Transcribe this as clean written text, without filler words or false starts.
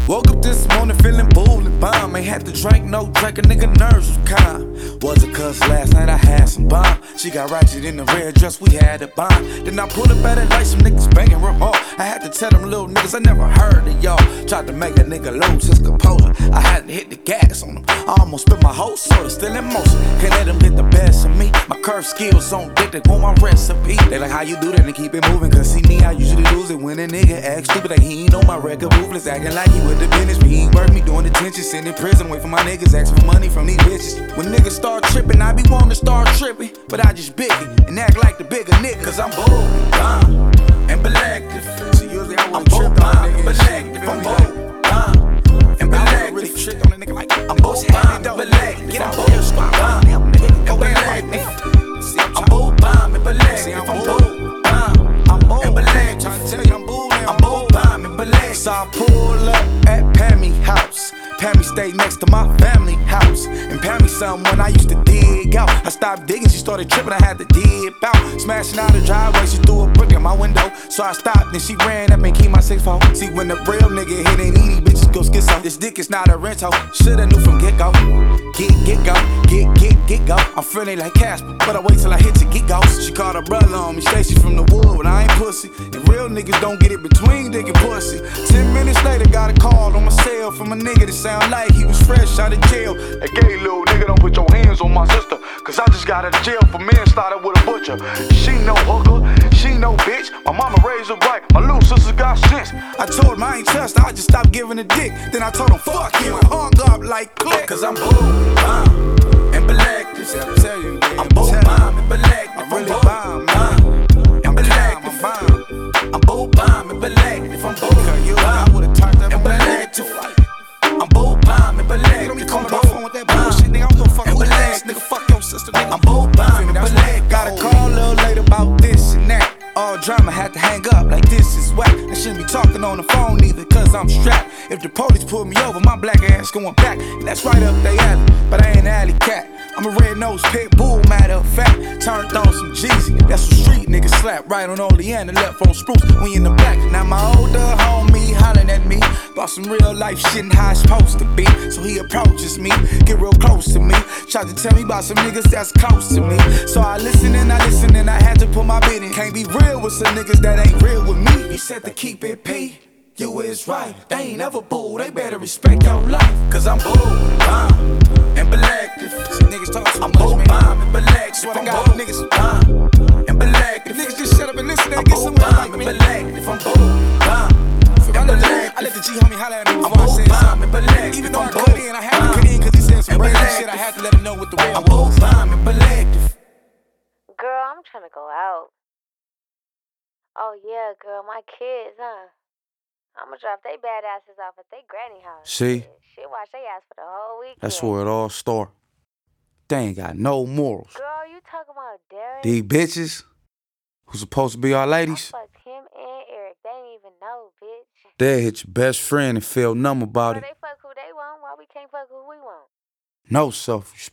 Woke up this morning feeling bull and bomb. Ain't had to drink, no drink, a nigga nerves was calm. Was it cause last night I had some bomb? She got ratchet in the red dress, we had a bond. Then I pulled up at it like some niggas banging real hard. I had to tell them little niggas I never heard of y'all. Tried to make a nigga lose his composure. I had to hit the gas on him. I almost spit my whole soda, still in motion. Can't let them get the best of me. My curve skills on dick, they want my recipe. They like how you do that and keep it moving. Cause see me, I usually lose it when a nigga act stupid. Like he ain't on my record, ruthless, acting like he with the business. But he ain't worth me doing detention, sitting in prison, wait for my niggas, asking for money from these bitches. When niggas start tripping, I be wanting to start tripping. But I just big it and act like the bigger nigga. Cause I'm bold, and belective. See, usually I wanna trip on nigga, belective. I'm bold, and belective. Really trick on a nigga like I'm bold, and belective. Get out here, squad, and belective. See, I'm bold, and belective. I'm bold, and belective. Trying to tell you I'm bold, I'm bold, and belective. So I pull up at Pammy house. Pammy stayed next to my family house. And Pammy something when I used to dig out. I stopped digging, she started tripping, I had to dip out. Smashing out the driveway, she threw a brick in my window. So I stopped, then she ran up and keep my 6'4". See, when the real nigga hit ain't easy, bitches go schizo. This dick is not a rental, shoulda knew from get-go. Get go. I'm feeling like Casper, but I wait till I hit to get go. She called her brother on me, say she from the wood, but I ain't pussy. And real niggas don't get it between dick and pussy. 10 minutes later, got a call on my cell from a nigga that sound like he was fresh out of jail. Hey, gay little nigga, don't put your hands on my sister, cause I just got out of jail for manslaughter with a butcher. She no hooker, she no bitch. My mama raised her right, my little sister got sense. I told him I ain't trust her, I just stopped giving a dick. Then I told him fuck you and hung up like click. Cause I'm bold, and belective. I'm bold, and belective. I'm really bomb, and belective. I'm bold, and belective. I'm bold, and belective. I'm bold, and belective. Don't be calling my phone with that bullshit, nigga. I'm gonna fuck with ass, nigga. Fuck your sister, nigga. I'm bold, and belective. Got a call a little later about this and that. All drama had to hang up like this is whack. I shouldn't be talking on the phone either, cause I'm strapped. If the police pull me over, my black ass going back. And that's right up they alley, but I ain't an alley cat. I'm a red-nosed pit bull, matter of fact. Turned on some Jeezy, that's some street niggas slap. Right on Oleander, left on Spruce, we in the back. Now my older homie hollering at me about some real life shit and how it's supposed to be. So he approaches me, get real close to me. Tried to tell me about some niggas that's close to me. So I listened and I had to put my bid in. Can't be real with some niggas that ain't real with me. He said to keep it P, you is right. They ain't never bull, they better respect your life. Cause I'm bold, and belective. See niggas talk too much, man. I'm bold, and belective. Swear to God, niggas, and belective. Niggas just shut up and listen, they get somewhere like me. I'm bold, and belective. I let the G homie holler at me before I said something. Even though I cut in, I had to cut in cause he said some crazy shit. I had to let him know what the real was. I'm and belective. Girl, I'm trying to go out. Oh yeah, girl, my kids, huh? I'ma drop they badasses off at they granny house. See? Shit, watch they ass for the whole weekend. That's where it all started. They ain't got no morals. Girl, you talking about Derek? These bitches who supposed to be our ladies, I fucked him and Eric. They ain't even know, bitch. they'll hit your best friend and feel numb about Girl, it. they fuck who they want, why we can't fuck who we want? No self-respect.